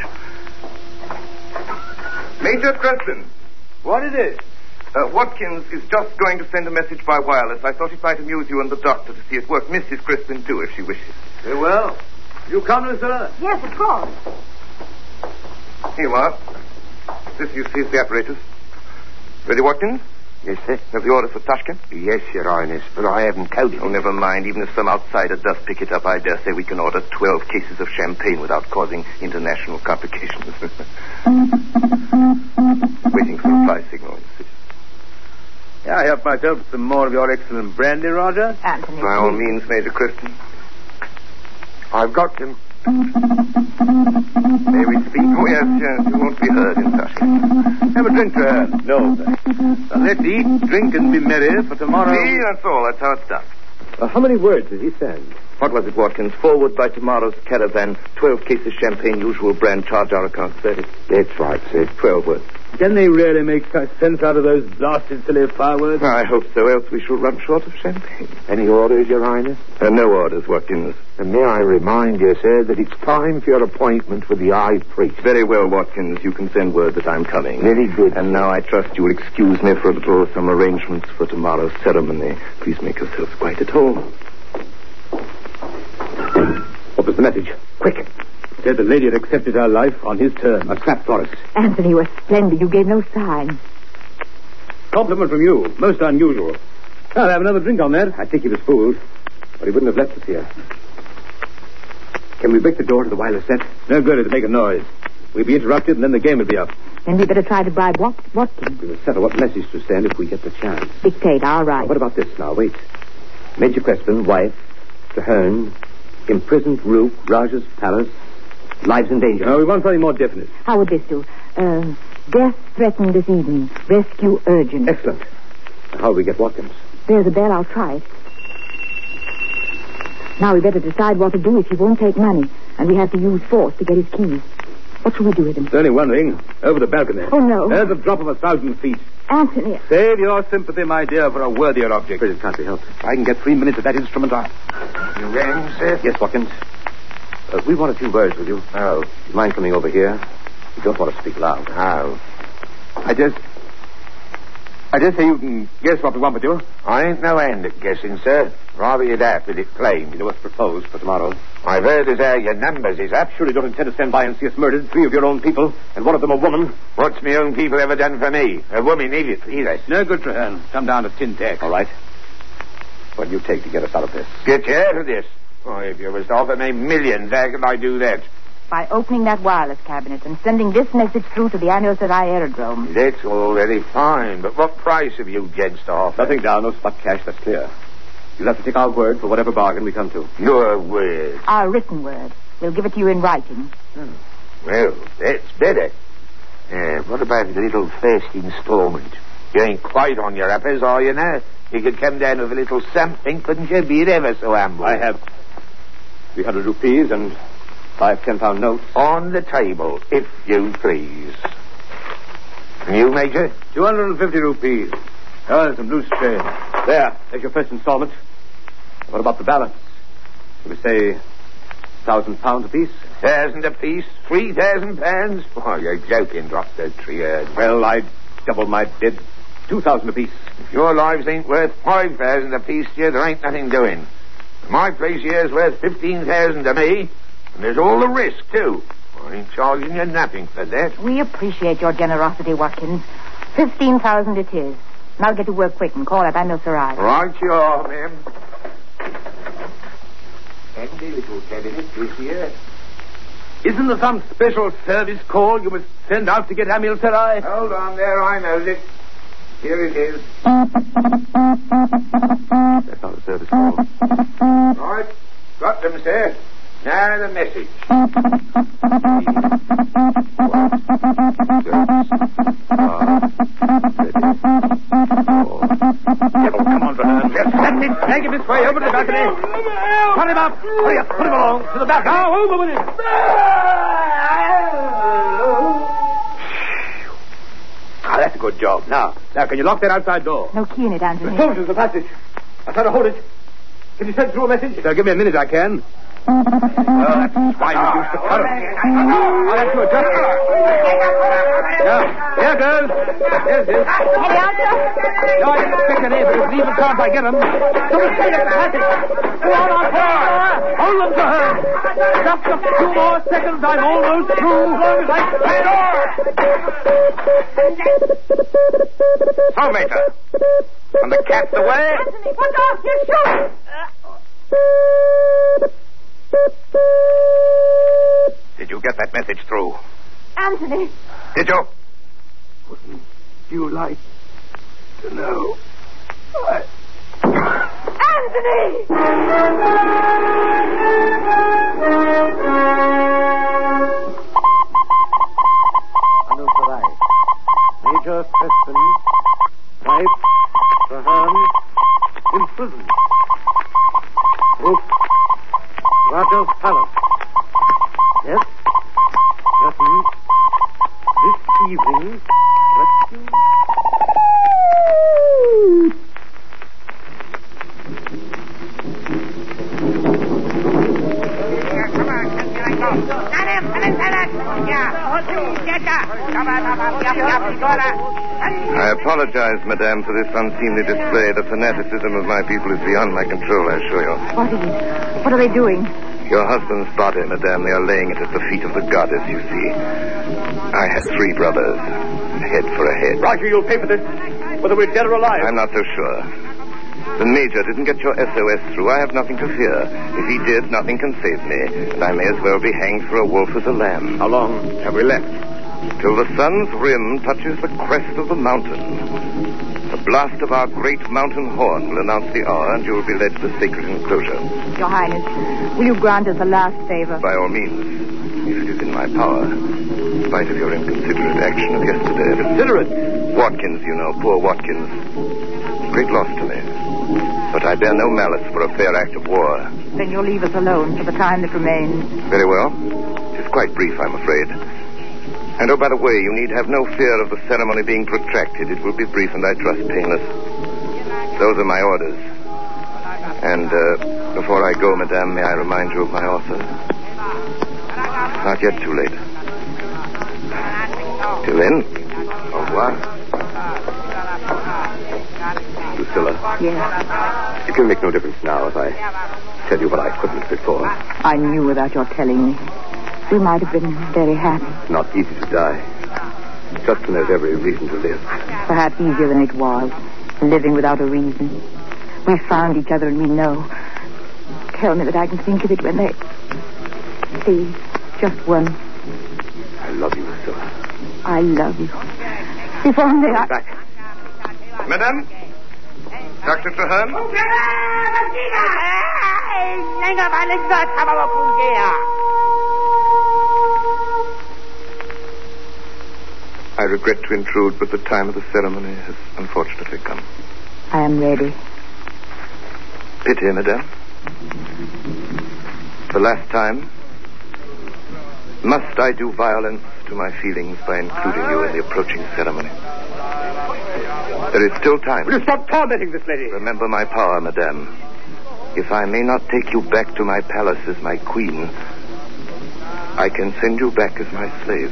Major Crespin. What is it? Watkins is just going to send a message by wireless. I thought it might amuse you and the doctor to see it work. Mrs. Crispin, too, if she wishes. Very well. You come, sir? Yes, of course. Here you are. This, you see, is the apparatus. Ready, Watkins? Yes, sir. Have the order for Tashkent? Yes, Your Highness, but I haven't coded Oh, it. never mind. Even if some outsider does pick it up, I dare say we can order 12 cases of champagne without causing international complications. Waiting for a reply signal in the city. Yeah, I help myself to some more of your excellent brandy, Roger. Anthony. By all means, Major Crispin. I've got them. May we speak? Oh, yes. You won't be heard in Tashkent. Have a drink, sir. No, sir. Now, let's eat, drink, and be merry for tomorrow. See, that's all. That's how it's done. How many words did he send? What was it, Watkins? Forward by tomorrow's caravan. 12 cases champagne, usual brand, charge our account 30. That's right, sir. 12 words. Can they really make sense out of those blasted silly fireworks? I hope so, else we shall run short of champagne. Any orders, Your Highness? No orders, Watkins. And may I remind you, sir, that it's time for your appointment with the High Priest. Very well, Watkins. You can send word that I'm coming. Very good. And now I trust you will excuse me for a little some arrangements for tomorrow's ceremony. Please make yourselves quite at home. What was the message? Quick. Said the lady had accepted her life on his terms. A slap for us. Anthony, you were splendid. You gave no sign. Compliment from you. Most unusual. I'll have another drink on that. I think he was fooled. But he wouldn't have left us here. Can we break the door to the wireless set? No good. It'll make a noise. We'll be interrupted, and then the game will be up. Then we better try to bribe Watkins. We will settle what message to send if we get the chance. Dictate, all right. What about this now? Wait. Major Crespin, wife, Traherne, imprisoned Rook, Raja's palace, lives in danger. No, we want something more definite. How would this do? Death threatened this evening. Rescue urgent. Excellent. Now, how do we get Watkins? There's a bell. I'll try it. Now we better decide what to do if he won't take money, and we have to use force to get his keys. What shall we do with him? There's only one thing. Over the balcony. Oh, no. There's a drop of 1,000 feet. Anthony. Save your sympathy, my dear, for a worthier object. But it can't be helped. I can get 3 minutes of that instrument on. You rang, sir? Yes, Watkins. We want a few words with you. Oh. You mind coming over here? You don't want to speak loud. How? I just say you can guess what we want with you. I ain't no hand at guessing, sir. Rather you'd have with it plain. You know what's proposed for tomorrow. I've heard as how your numbers is up. Surely don't intend to stand by and see us murdered, 3 of your own people, and one of them a woman. What's my own people ever done for me? A woman either. No good, Traherne. Come down to tin tack. All right. What do you take to get us out of this? Get you out of this. Why, if you was to offer me millions, how could I do that? By opening that wireless cabinet and sending this message through to the Annual-Sarai Aerodrome. That's all very fine, but what price have you gents to offer? Nothing down, no spot cash, that's clear. You'll have to take our word for whatever bargain we come to. Your word? Our written word. We'll give it to you in writing. Well, that's better. What about the little first installment? You ain't quite on your uppers, are you now? You could come down with a little something, couldn't you? Be it ever so humble. I have 300 rupees and 5 10-pound notes. On the table, if you please. And you, Major? 250 rupees. Oh, and some loose change. There's your first installment. What about the balance? Shall we say 1,000 pounds apiece? 1,000 apiece? 3,000 pounds? Oh, you're joking, Dr. Traherne. Well, I'd double my bid. 2,000 apiece. If your lives ain't worth 5,000 apiece to you, there ain't nothing doing. My place here's worth 15,000 to me, and there's all the risk, too. I ain't charging you nothing for that. We appreciate your generosity, Watkins. 15,000 it is. Now get to work quick and call up Annual-Sarai. Right you are, ma'am. Handy little cabinet this here. Isn't there some special service call you must send out to get Annual-Sarai? Hold on there, I knows it. Here it is. That's not a service call. Right. Got them, sir. Now the message. Devil, come on, Traherne. That's it. Take him this way, over to the balcony. Cut him up. Hurry up. Put him along to the back. Now, over with him. That's a good job. Now, can you lock that outside door? No key in it, Anthony. The soldiers, the passage. I'll try to hold it. Can you send through a message? If they'll give me a minute, I can. Oh, that's why you used to cut him. I'll have to adjust it. Now, here goes. Here's this. Hey, Alta. No, I didn't expect an but it's even chance I get him. Don't stay at the passage. Go on, hold them to her. Just a few more seconds, I'm almost through. As long as I can. So, Major. And the cat's away? Anthony, put off your shoes. Did you get that message through? Anthony. Did you? Wouldn't you like to know? Anthony! Annual-Sarai. Major Crespin, wife, Traherne, in prison. Rook, Raja's palace. Yes, threatened this evening. Rescue. I apologize, madame, for this unseemly display. The fanaticism of my people is beyond my control, I assure you. What are they doing? Your husband's body, madame, they are laying it at the feet of the goddess, you see. I had 3 brothers, head for a head. Roger, you'll pay for this, whether we're dead or alive. I'm not so sure. The Major didn't get your SOS through. I have nothing to fear. If he did, nothing can save me. And I may as well be hanged for a wolf as a lamb. How long have we left? Till the sun's rim touches the crest of the mountain. The blast of our great mountain horn will announce the hour, and you will be led to the sacred enclosure. Your Highness, will you grant us a last favor? By all means, if it is in my power. In spite of your inconsiderate action of yesterday. Considerate? Watkins, you know, poor Watkins. Great loss to me. But I bear no malice for a fair act of war. Then you'll leave us alone for the time that remains. Very well. It is quite brief, I'm afraid. And, oh, by the way, you need have no fear of the ceremony being protracted. It will be brief and, I trust, painless. Those are my orders. And, before I go, madame, may I remind you of my offer? It's not yet too late. Till then, au revoir. Lucilla. Yes. It can make no difference now if I tell you what I couldn't before. I knew without your telling me. We might have been very happy. Not easy to die. Just when there's every reason to live. Perhaps easier than it was, living without a reason. We found each other and we know. Tell me that I can think of it when they... Please, just one. I love you, Lucilla. I love you. If only I... Back. Madame? Dr. Traherne? I regret to intrude, but the time of the ceremony has unfortunately come. I am ready. Pity, madame. The last time, must I do violence to my feelings by including you in the approaching ceremony? There is still time. Will you stop tormenting this lady? Remember my power, madame. If I may not take you back to my palace as my queen, I can send you back as my slave.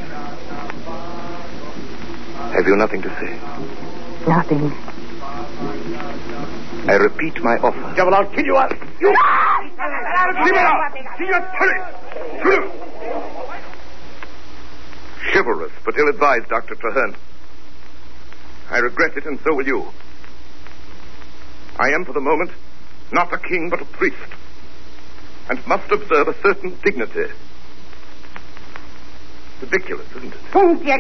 Have you nothing to say? Nothing. I repeat my offer. Devil, I'll kill you. You! Chivalrous, but ill-advised, Dr. Traherne. I regret it, and so will you. I am, for the moment, not a king, but a priest, and must observe a certain dignity. Ridiculous, isn't it?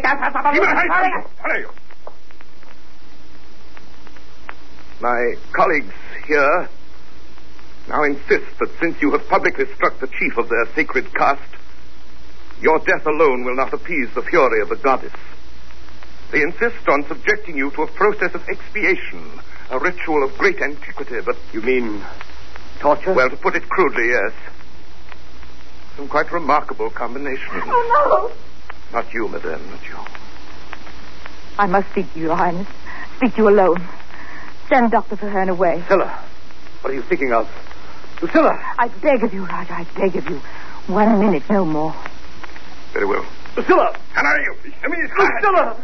My colleagues here now insist that since you have publicly struck the chief of their sacred caste, your death alone will not appease the fury of the goddess. They insist on subjecting you to a process of expiation, a ritual of great antiquity, but... You mean torture? Well, to put it crudely, yes. Some quite remarkable combination. Oh, no! Not you, madame, not you. I must speak to you, Your Highness. Speak to you alone. Send Dr. Traherne away. Lucilla, what are you thinking of? Lucilla! I beg of you, Roger, I beg of you. 1 minute, no more. Very well. Lucilla! Lucilla!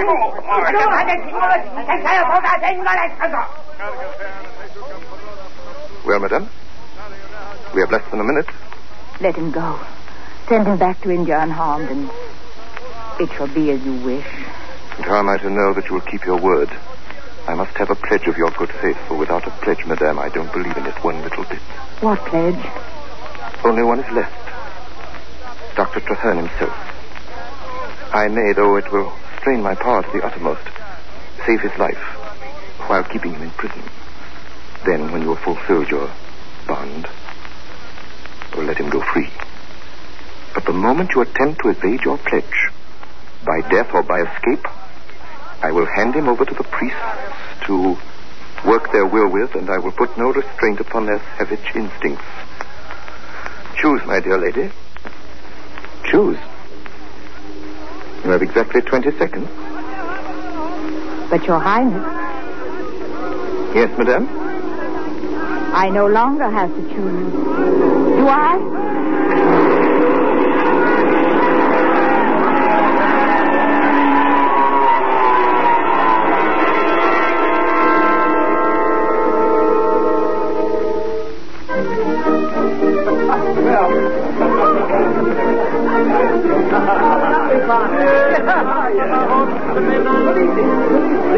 Well, madame, we have less than a minute. Let him go. Send him back to India unharmed, and it shall be as you wish. And how am I to know that you will keep your word? I must have a pledge of your good faith, for without a pledge, madame, I don't believe in it one little bit. What pledge? Only one is left. Dr. Traherne himself. I may, though it will strain my power to the uttermost, save his life while keeping him in prison. Then, when you have fulfilled your bond, will let him go free. But the moment you attempt to evade your pledge, by death or by escape, I will hand him over to the priests to work their will with, and I will put no restraint upon their savage instincts. Choose, my dear lady. Choose. You have exactly 20 seconds. But, Your Highness... Yes, madame? I no longer have to choose. Do I?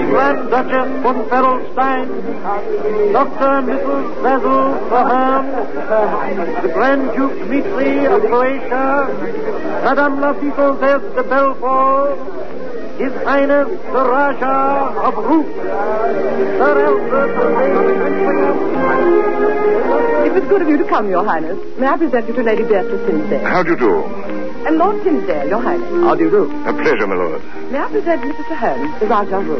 Grand Duchess von Ferelstein, Dr. and Mrs. Basil Traherne, the Grand Duke Dmitri of Croatia, Madame la Vicomtesse de Belfort, His Highness the Rajah of Rook, Sir Alfred of It was good of you to come, Your Highness. May I present you to Lady Beatrice Tinsdale? How do you do? And Lord Tinsdale, Your Highness. How do you do? A pleasure, my lord. May I present Mrs. Traherne, the Rajah of Rook?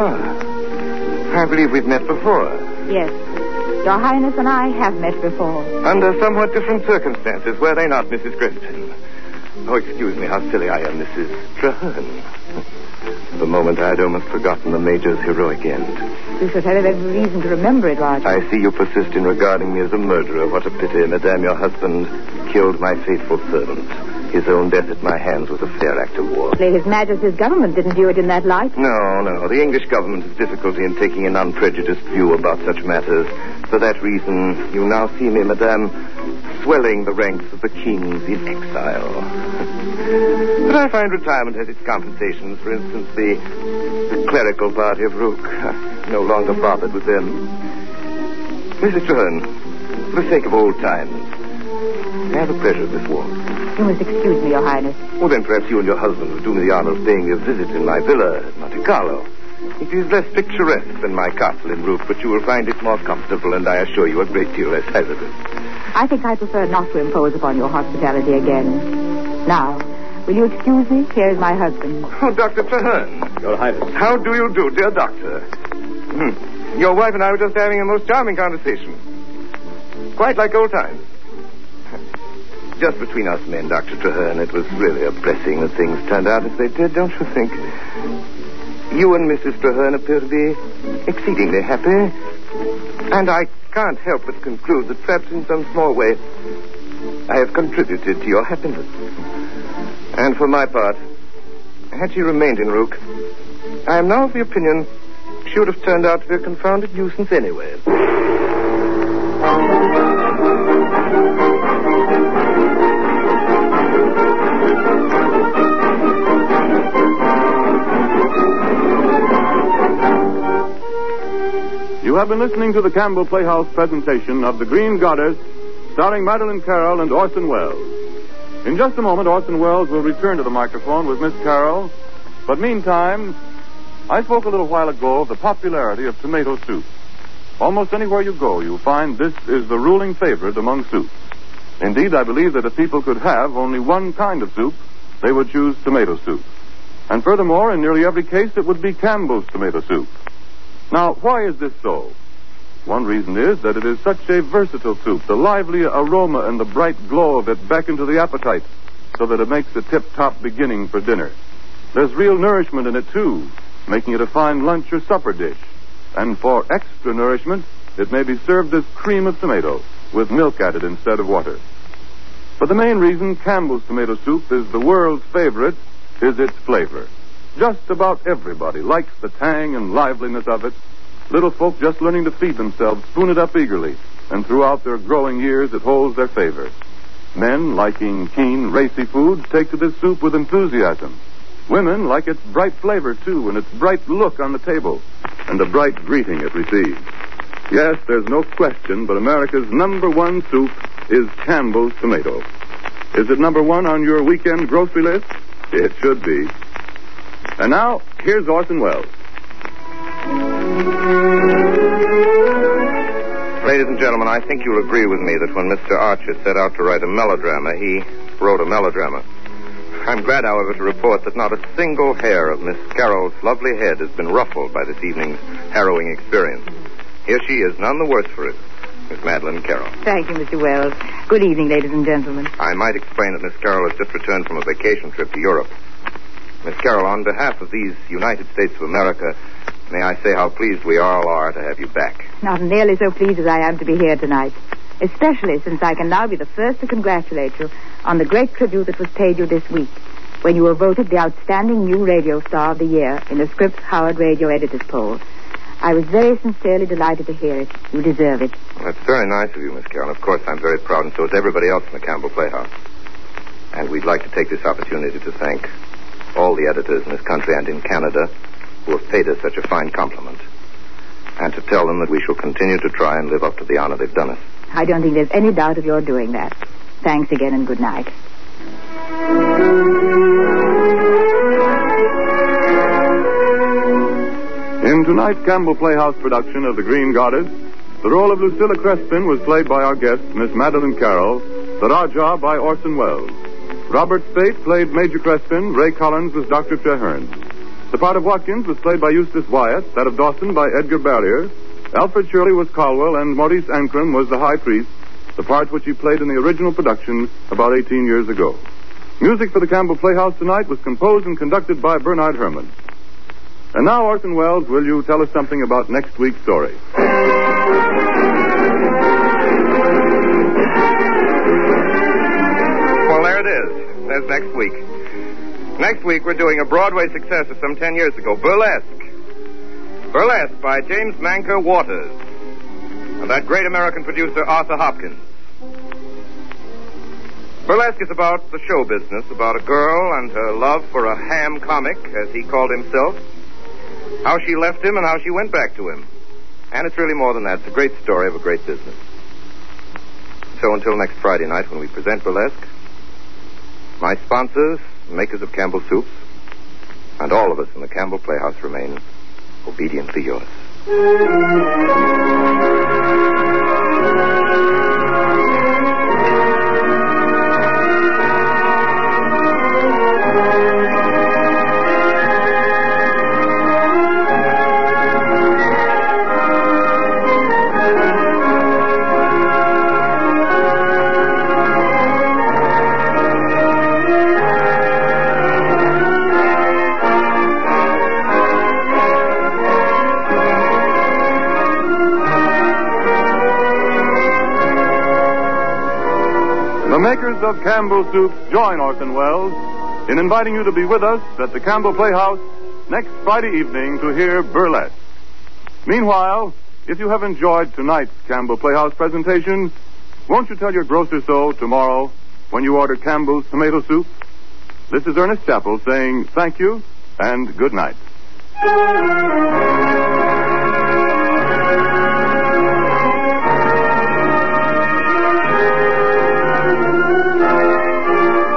I believe we've met before. Yes. Your Highness and I have met before. Under somewhat different circumstances, were they not, Mrs. Creston? Oh, excuse me, how silly I am, Mrs. Traherne. For the moment, I had almost forgotten the Major's heroic end. You should have every reason to remember it, Rajah. I see you persist in regarding me as a murderer. What a pity, Madame, your husband killed my faithful servant. His own death at my hands was a fair act of war. His Majesty's government didn't view it in that light. No. The English government has difficulty in taking an unprejudiced view about such matters. For that reason, you now see me, Madame, swelling the ranks of the kings in exile. But I find retirement has its compensations. For instance, the clerical party of Rook. No longer bothered with them. Mrs. Traherne, for the sake of old times, may I have the pleasure of this walk? You must excuse me, Your Highness. Well, then perhaps you and your husband will do me the honor of paying me a visit in my villa at Monte Carlo. It is less picturesque than my castle in Rook, but you will find it more comfortable, and I assure you a great deal less hazardous. I think I prefer not to impose upon your hospitality again. Now, will you excuse me? Here is my husband. Oh, Dr. Traherne. Your Highness. How do you do, dear doctor? Your wife and I were just having a most charming conversation. Quite like old times. Just between us men, Dr. Traherne, it was really a blessing that things turned out as they did, don't you think? You and Mrs. Traherne appear to be exceedingly happy. And I can't help but conclude that perhaps in some small way I have contributed to your happiness. And for my part, had she remained in Rook, I am now of the opinion she would have turned out to be a confounded nuisance anyway. You have been listening to the Campbell Playhouse presentation of The Green Goddess, starring Madeleine Carroll and Orson Welles. In just a moment, Orson Welles will return to the microphone with Miss Carroll. But meantime, I spoke a little while ago of the popularity of tomato soup. Almost anywhere you go, you'll find this is the ruling favorite among soups. Indeed, I believe that if people could have only one kind of soup, they would choose tomato soup. And furthermore, in nearly every case, it would be Campbell's tomato soup. Now, why is this so? One reason is that it is such a versatile soup. The lively aroma and the bright glow of it beckon to the appetite, so that it makes a tip-top beginning for dinner. There's real nourishment in it, too, making it a fine lunch or supper dish. And for extra nourishment, it may be served as cream of tomato, with milk added instead of water. But the main reason Campbell's tomato soup is the world's favorite is its flavor. Just about everybody likes the tang and liveliness of it. Little folk just learning to feed themselves spoon it up eagerly, and throughout their growing years it holds their favor. Men, liking keen, racy foods, take to this soup with enthusiasm. Women like its bright flavor, too, and its bright look on the table, and the bright greeting it receives. Yes, there's no question, but America's number one soup is Campbell's tomato. Is it number one on your weekend grocery list? It should be. And now, here's Orson Welles. Ladies and gentlemen, I think you'll agree with me that when Mr. Archer set out to write a melodrama, he wrote a melodrama. I'm glad, however, to report that not a single hair of Miss Carroll's lovely head has been ruffled by this evening's harrowing experience. Here she is, none the worse for it, Miss Madeleine Carroll. Thank you, Mr. Wells. Good evening, ladies and gentlemen. I might explain that Miss Carroll has just returned from a vacation trip to Europe. Miss Carroll, on behalf of these United States of America, may I say how pleased we all are to have you back. Not nearly so pleased as I am to be here tonight, especially since I can now be the first to congratulate you on the great tribute that was paid you this week, when you were voted the outstanding new radio star of the year in the Scripps Howard Radio Editors Poll. I was very sincerely delighted to hear it. You deserve it. Well, that's very nice of you, Miss Carroll. Of course, I'm very proud, and so is everybody else in the Campbell Playhouse. And we'd like to take this opportunity to thank all the editors in this country and in Canada who have paid us such a fine compliment. And to tell them that we shall continue to try and live up to the honor they've done us. I don't think there's any doubt of your doing that. Thanks again and good night. In tonight's Campbell Playhouse production of The Green Goddess, the role of Lucilla Crespin was played by our guest, Miss Madeline Carroll, the Rajah by Orson Welles. Robert Spate played Major Crespin, Ray Collins was Dr. Treherne. The part of Watkins was played by Eustace Wyatt, that of Dawson by Edgar Barrier. Alfred Shirley was Caldwell, and Maurice Ancram was the High Priest, the part which he played in the original production about 18 years ago. Music for the Campbell Playhouse tonight was composed and conducted by Bernard Herrmann. And now, Orson Welles, will you tell us something about next week's story? Well, there it is. There's next week. Next week, we're doing a Broadway success of some 10 years ago, Burlesque. Burlesque by James Manker Waters and that great American producer, Arthur Hopkins. Burlesque is about the show business, about a girl and her love for a ham comic, as he called himself, how she left him and how she went back to him. And it's really more than that. It's a great story of a great business. So until next Friday night when we present Burlesque, my sponsors, makers of Campbell Soups, and all of us in the Campbell Playhouse remain obediently yours. The makers of Campbell Soups join Orson Welles in inviting you to be with us at the Campbell Playhouse next Friday evening to hear Burlesque. Meanwhile, if you have enjoyed tonight's Campbell Playhouse presentation, won't you tell your grocer so tomorrow when you order Campbell's tomato soup? This is Ernest Chappell saying thank you and good night.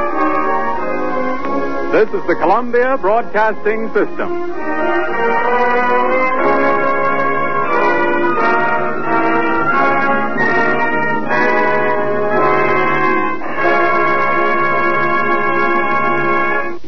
This is the Columbia Broadcasting System.